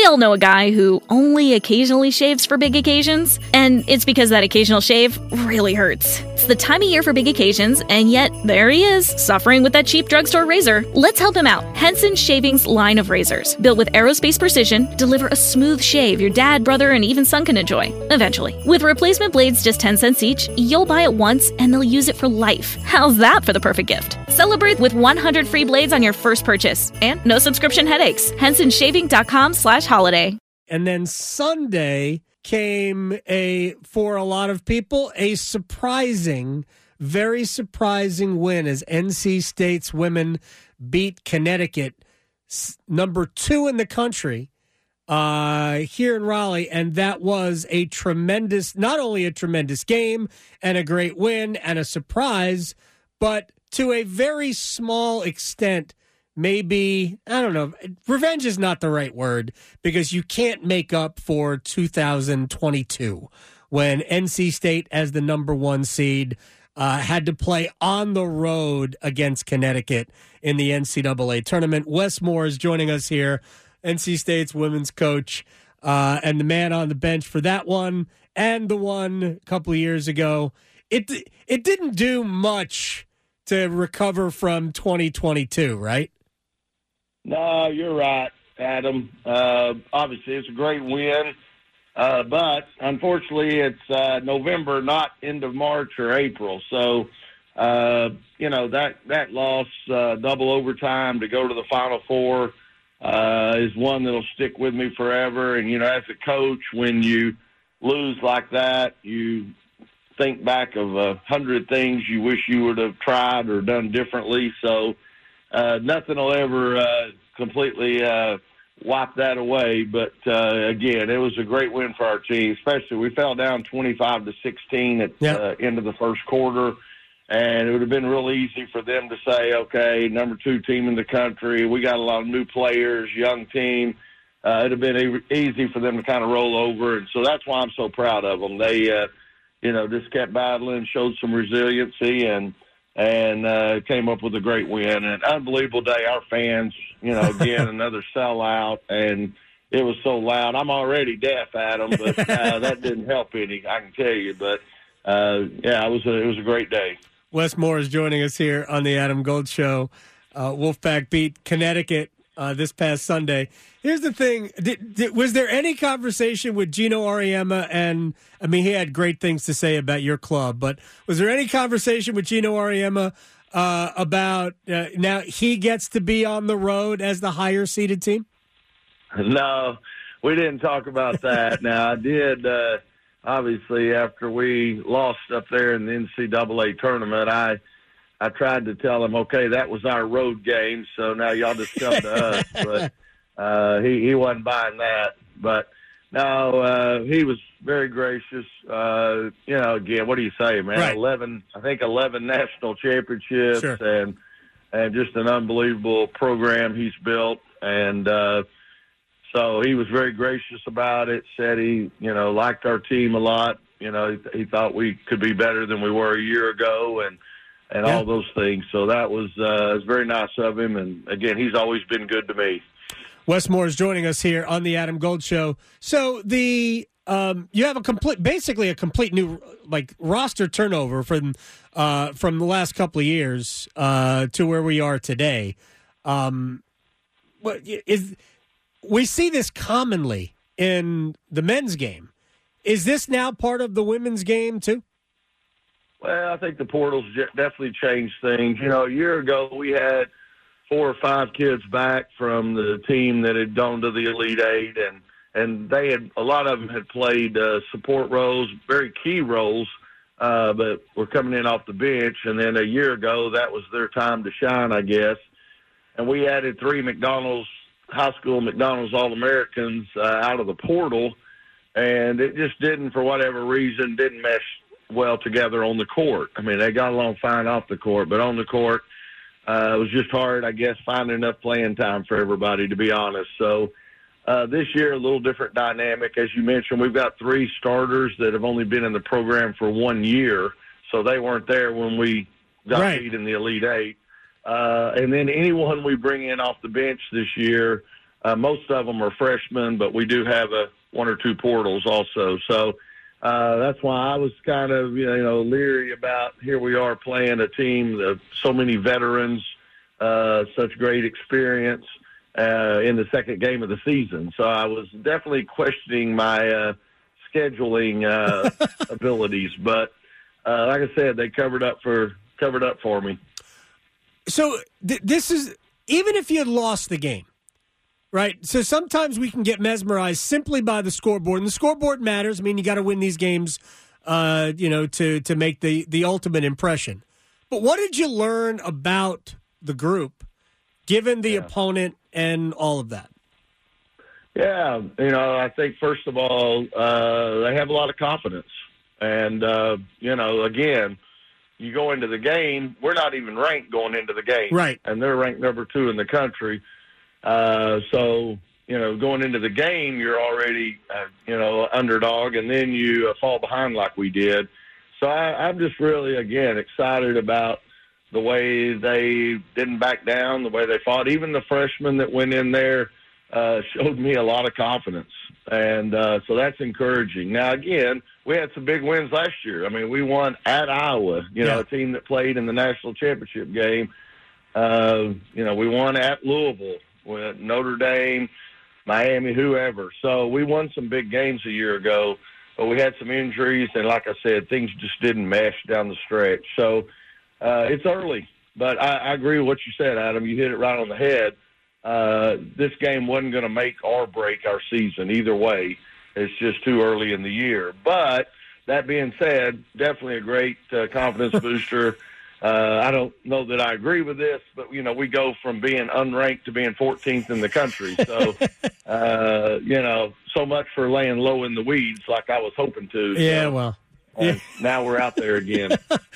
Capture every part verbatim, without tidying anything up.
all know a guy who only occasionally shaves for big occasions, and it's because that occasional shave really hurts. It's the time of year for big occasions, and yet there he is, suffering with that cheap drugstore razor. Let's help him out. Henson Shaving's line of razors, built with aerospace precision, deliver a smooth shave your dad, brother, and even son can enjoy, eventually. With replacement blades just ten cents each, you'll buy it once, and they'll use it for life. How's that for the perfect gift? Celebrate with one hundred free blades on your first purchase, and no subscription headaches. henson shaving dot com slash holiday. And then Sunday came a, for a lot of people, a surprising, very surprising win as N C State's women beat Connecticut, number two in the country, uh, here in Raleigh. And that was a tremendous, not only a tremendous game and a great win and a surprise, but to a very small extent, maybe, I don't know, revenge is not the right word because you can't make up for two thousand twenty-two when N C State, as the number one seed, uh, had to play on the road against Connecticut in the N C double A tournament. Wes Moore is joining us here, N C State's women's coach, uh, and the man on the bench for that one and the one a couple of years ago. It, it didn't do much to recover from twenty twenty-two, right? No, you're right, Adam. Uh, obviously, it's a great win, uh, but unfortunately, it's uh, November, not end of March or April. So, uh, you know, that, that loss, uh, double overtime to go to the Final Four, uh, is one that'll stick with me forever. And, you know, as a coach, when you lose like that, you think back of a hundred things you wish you would have tried or done differently. So, Uh, nothing will ever uh, completely uh, wipe that away. But, uh, again, it was a great win for our team, especially we fell down twenty-five to sixteen at the yep. uh, end of the first quarter. And it would have been real easy for them to say, okay, number two team in the country, we got a lot of new players, young team. Uh, it would have been e- easy for them to kind of roll over. And so that's why I'm so proud of them. They, uh, you know, just kept battling, showed some resiliency, and and uh, came up with a great win. An unbelievable day. Our fans, you know, again, another sellout, and it was so loud. I'm already deaf, Adam, but uh, that didn't help any, I can tell you. But, uh, yeah, it was, a, it was a great day. Wes Moore is joining us here on the Adam Gold Show. Uh, Wolfpack beat Connecticut uh, this past Sunday. Here's the thing. Did, did, was there any conversation with Gino Auriemma? And, I mean, he had great things to say about your club, but was there any conversation with Gino Auriemma uh, about uh, now he gets to be on the road as the higher-seeded team? No, we didn't talk about that. Now, I did, uh, obviously, after we lost up there in the N C double A tournament, I I tried to tell him, okay, that was our road game, so now y'all just come to us. But Uh, he, he wasn't buying that, but no, uh, he was very gracious. Uh, you know, again, what do you say, man? Right. eleven, I think eleven national championships sure. and, and just an unbelievable program he's built. And, uh, so he was very gracious about it, said he, you know, liked our team a lot. You know, he, he thought we could be better than we were a year ago and, and yeah. all those things. So that was, uh, was very nice of him. And again, he's always been good to me. Wes Moore is joining us here on the Adam Gold Show. So the um, you have a complete, basically a complete new like roster turnover from uh, from the last couple of years uh, to where we are today. Um, what is we see this commonly in the men's game. Is this now part of the women's game too? Well, I think the portal's definitely changed things. You know, a year ago we had four or five kids back from the team that had gone to the Elite Eight, and, and they had, a lot of them had played uh, support roles, very key roles, uh, but were coming in off the bench. And then a year ago, that was their time to shine, I guess. And we added three McDonald's, high school McDonald's All-Americans uh, out of the portal, and it just didn't, for whatever reason, didn't mesh well together on the court. I mean, they got along fine off the court, but on the court, Uh, it was just hard, I guess, finding enough playing time for everybody, to be honest. So uh, this year, a little different dynamic. As you mentioned, we've got three starters that have only been in the program for one year, so they weren't there when we got right. beat in the Elite Eight. Uh, and then anyone we bring in off the bench this year, Uh, most of them are freshmen, but we do have a, one or two portals also. So uh, that's why I was kind of, you know, leery about here we are playing a team of so many veterans, uh, such great experience uh, in the second game of the season. So I was definitely questioning my uh, scheduling uh, abilities. But uh, like I said, they covered up for covered up for me. So th- this is, even if you had lost the game, right? So sometimes we can get mesmerized simply by the scoreboard, and the scoreboard matters. I mean, you got to win these games, uh, you know, to to make the the ultimate impression. But what did you learn about the group, given the yeah. opponent and all of that? Yeah, you know, I think first of all, uh, they have a lot of confidence, and uh, you know, again, you go into the game, we're not even ranked going into the game, right? And they're ranked number two in the country. Uh, so, you know, going into the game, you're already, uh, you know, underdog, and then you uh, fall behind like we did. So I, I'm just really, again, excited about the way they didn't back down, the way they fought. Even the freshmen that went in there uh, showed me a lot of confidence. And uh, so that's encouraging. Now, again, we had some big wins last year. I mean, we won at Iowa, you know, yeah. a team that played in the national championship game. Uh, you know, we won at Louisville, with Notre Dame, Miami, whoever. So we won some big games a year ago, but we had some injuries, and like I said, things just didn't mesh down the stretch. So uh, it's early, but I, I agree with what you said, Adam. You hit it right on the head. Uh, this game wasn't going to make or break our season either way. It's just too early in the year. But that being said, definitely a great uh, confidence booster. Uh, I don't know that I agree with this, but, you know, we go from being unranked to being fourteenth in the country. So, uh, you know, so much for laying low in the weeds like I was hoping to. Yeah, so, well. Yeah. Now we're out there again.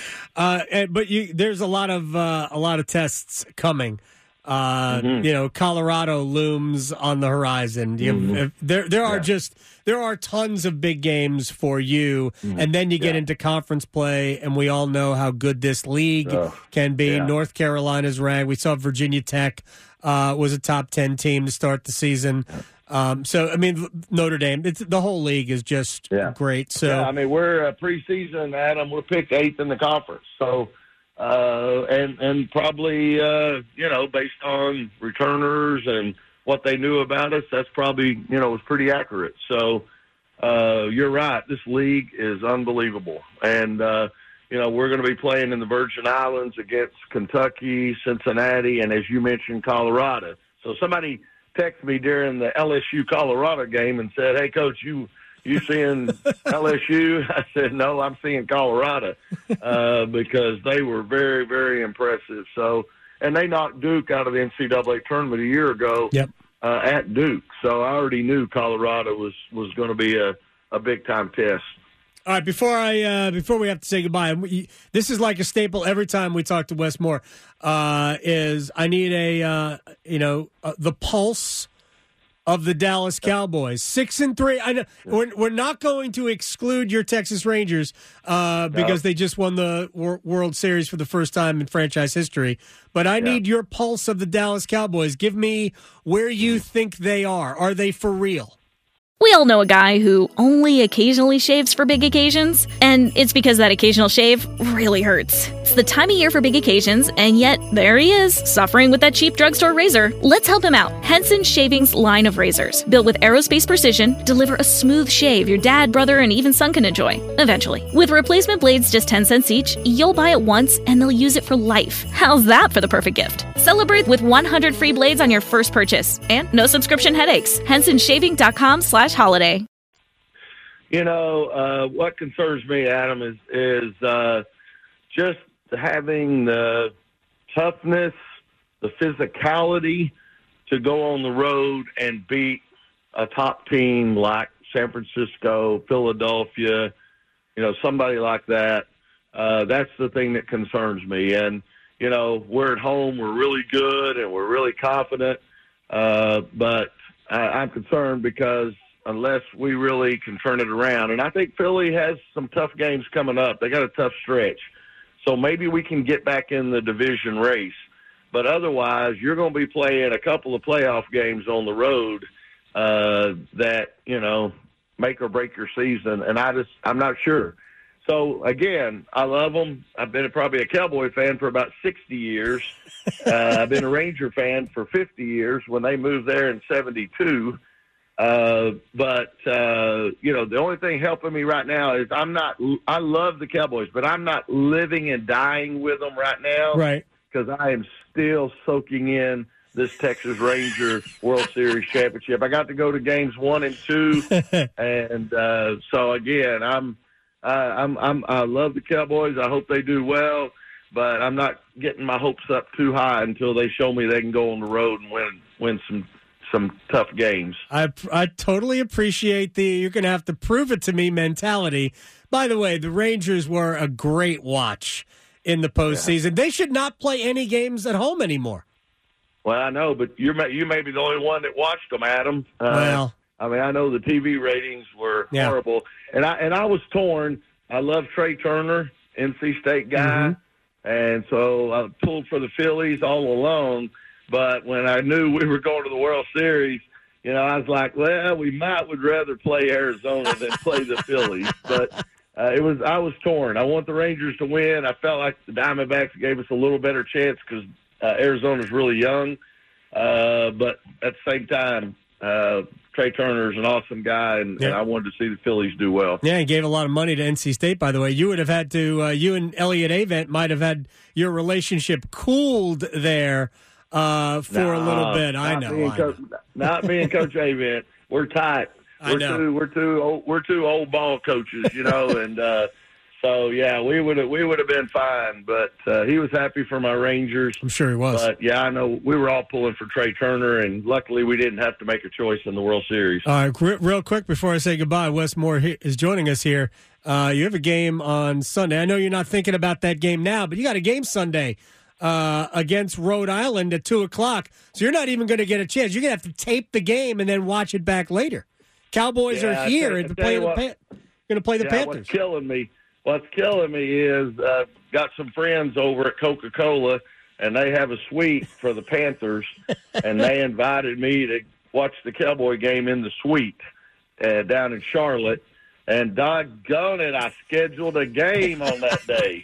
uh, and, but you, there's a lot of uh, a lot of tests coming. Uh, mm-hmm. You know, Colorado looms on the horizon. You mm-hmm. have, there, there are yeah. just there are tons of big games for you, mm-hmm. and then you get yeah. into conference play, and we all know how good this league oh, can be. Yeah. North Carolina's ranked. We saw Virginia Tech uh, was a top ten team to start the season. Um, so, I mean, Notre Dame. It's, the whole league is just yeah. great. So, yeah, I mean, we're uh, preseason, Adam. We're picked eighth in the conference. So. Uh, and, and probably, uh, you know, based on returners and what they knew about us, that's probably, you know, was pretty accurate. So, uh, you're right. This league is unbelievable. And, uh, you know, we're going to be playing in the Virgin Islands against Kentucky, Cincinnati, and as you mentioned, Colorado. So somebody texted me during the L S U-Colorado game and said, hey, Coach, you – you seeing L S U? I said, no, I'm seeing Colorado uh, because they were very, very impressive. So, and they knocked Duke out of the N C double A tournament a year ago yep. uh, at Duke. So I already knew Colorado was, was going to be a, a big-time test. All right, before I uh, before we have to say goodbye, we, this is like a staple every time we talk to Wes Moore, uh, is I need a, uh, you know, uh, the pulse of the Dallas Cowboys. Six and three. I know we're, we're not going to exclude your Texas Rangers uh, because no. they just won the Wor- World Series for the first time in franchise history. But I yeah. need your pulse of the Dallas Cowboys. Give me where you think they are. Are they for real? We all know a guy who only occasionally shaves for big occasions, and it's because that occasional shave really hurts. It's the time of year for big occasions, and yet there he is, suffering with that cheap drugstore razor. Let's help him out. Henson Shaving's line of razors, built with aerospace precision, deliver a smooth shave your dad, brother, and even son can enjoy, eventually. With replacement blades just ten cents each, you'll buy it once, and they'll use it for life. How's that for the perfect gift? Celebrate with one hundred free blades on your first purchase, and no subscription headaches. Henson Shaving dot com slash holiday. You know, uh, what concerns me, Adam, is is uh, just having the toughness, the physicality to go on the road and beat a top team like San Francisco, Philadelphia, you know, somebody like that. Uh, that's the thing that concerns me. And, you know, we're at home, we're really good, and we're really confident. Uh, but I, I'm concerned because unless we really can turn it around. And I think Philly has some tough games coming up. They got a tough stretch. So maybe we can get back in the division race. But otherwise, you're going to be playing a couple of playoff games on the road uh, that, you know, make or break your season. And I just, I'm not sure. So, again, I love them. I've been probably a Cowboy fan for about sixty years. Uh, I've been a Ranger fan for fifty years when they moved there in seventy-two. Uh, but, uh, you know, the only thing helping me right now is I'm not – I love the Cowboys, but I'm not living and dying with them right now. Right. Because I am still soaking in this Texas Ranger World Series championship. I got to go to games one and two. and uh, so, again, I'm – I, I'm, I'm, I love the Cowboys. I hope they do well, but I'm not getting my hopes up too high until they show me they can go on the road and win, win some, some tough games. I, I totally appreciate the you're going to have to prove it to me mentality. By the way, the Rangers were a great watch in the postseason. Yeah. They should not play any games at home anymore. Well, I know, but you're you may be the only one that watched them, Adam. Uh, well. I mean, I know the T V ratings were yeah. horrible, and I and I was torn. I love Trey Turner, N C State guy, mm-hmm. and so I pulled for the Phillies all along. But when I knew we were going to the World Series, you know, I was like, well, we might would rather play Arizona than play the Phillies. But uh, it was I was torn. I want the Rangers to win. I felt like the Diamondbacks gave us a little better chance because uh, Arizona's really young. Uh, but at the same time, uh, Trey Turner is an awesome guy, and, yeah. and I wanted to see the Phillies do well. Yeah, he gave a lot of money to N C State, by the way. You would have had to, uh, you and Elliott Avent might have had your relationship cooled there uh, for no, a little bit. I know. Me I Coach, know. Not me and Coach Avent. We're tight. I We're know. two. We're two. Old, we're two old ball coaches, you know, and uh, so yeah, we would have we would have been fine. But uh, he was happy for my Rangers. I'm sure he was. But yeah, I know we were all pulling for Trey Turner, and luckily we didn't have to make a choice in the World Series. All right, real quick before I say goodbye, Wes Moore is joining us here. Uh, you have a game on Sunday. I know you're not thinking about that game now, but you got a game Sunday uh, against Rhode Island at two o'clock. So you're not even going to get a chance. You're going to have to tape the game and then watch it back later. Cowboys yeah, are here and playing the Pan- going to play the yeah, Panthers. What's killing me? What's killing me is uh, got some friends over at Coca-Cola, and they have a suite for the Panthers, and they invited me to watch the Cowboy game in the suite uh, down in Charlotte. And doggone it, I scheduled a game on that day.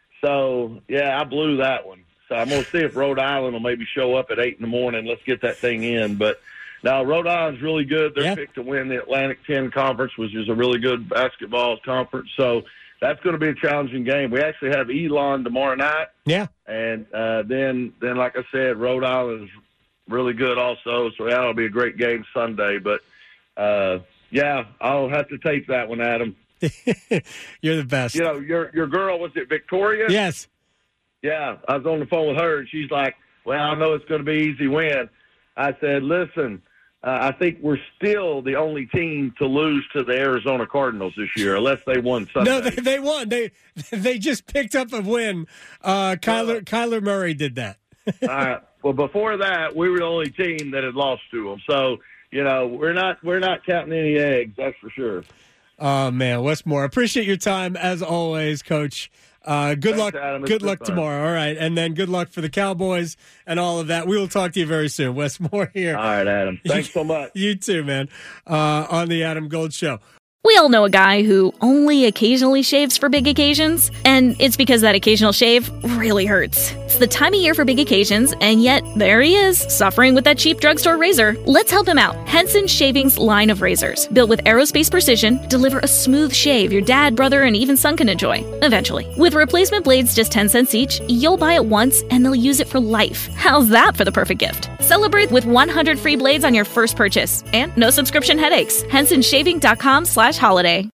So, yeah, I blew that one. So I'm going to see if Rhode Island will maybe show up at eight in the morning. Let's get that thing in. But now Rhode Island's really good. They're yeah. picked to win the Atlantic ten Conference, which is a really good basketball conference. So that's going to be a challenging game. We actually have Elon tomorrow night. Yeah. And uh, then, then, like I said, Rhode Island is really good also. So that'll be a great game Sunday. But, uh, yeah, I'll have to tape that one, Adam. You're the best. You know, your your girl, was it Victoria? Yes. Yeah, I was on the phone with her, and she's like, well, I know it's going to be easy win. I said, listen, uh, I think we're still the only team to lose to the Arizona Cardinals this year, unless they won Sunday. No, they, they won. They they just picked up a win. Uh, Kyler, Kyler Murray did that. All right. Well, before that, we were the only team that had lost to them. So, you know, we're not we're not counting any eggs, that's for sure. Oh, man, Wes Moore. Appreciate your time, as always, Coach. Uh, good Thanks, luck Adam. Good luck fun. tomorrow. All right, and then good luck for the Cowboys and all of that. We will talk to you very soon. Wes Moore here. All right, Adam. Thanks so much. You too, man, uh, on the Adam Gold Show. We all know a guy who only occasionally shaves for big occasions, and it's because that occasional shave really hurts. It's the time of year for big occasions, and yet there he is, suffering with that cheap drugstore razor. Let's help him out. Henson Shaving's line of razors, built with aerospace precision, deliver a smooth shave your dad, brother, and even son can enjoy, eventually. With replacement blades just ten cents each, you'll buy it once, and they'll use it for life. How's that for the perfect gift? Celebrate with one hundred free blades on your first purchase, and no subscription headaches. Henson Shaving dot com slash holiday.